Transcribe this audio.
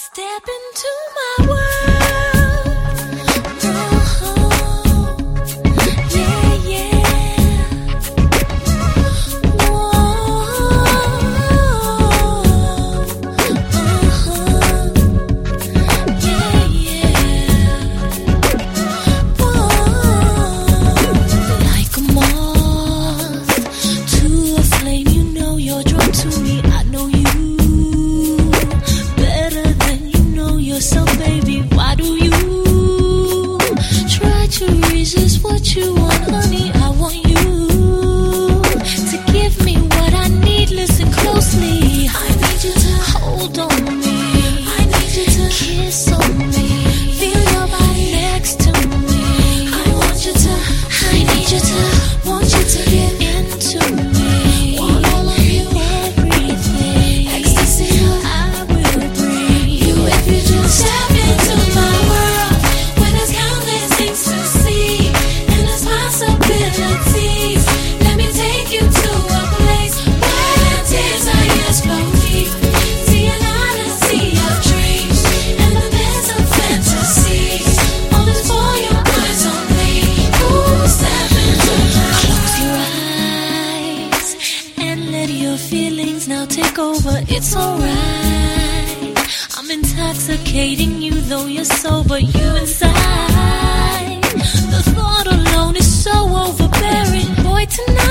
Step into my world. Oh, yeah, yeah. Whoa, yeah, yeah. Whoa. Like a moth to a flame, you know you're drawn to me. I know you. So baby, why do you try to resist what you want, honey? I want you to give me what I need. Listen closely. I need you to hold on me. I need you to kiss on me. Feel your body next to me. I want you to, I need you to, want you to get into me. Want all of you, everything. Ecstasy, I will bring you if you just step into my world, where there's countless things to see, and there's possibilities. Let me take you to a place where tears are yes flow deep. See an odyssey of dreams, and the best of fantasies. All this for your eyes only. Ooh, step into my world. Close your eyes and let your feelings now take over. It's alright. I'm intoxicating you, though you're sober, you inside. The thought alone is so overbearing. Boy, tonight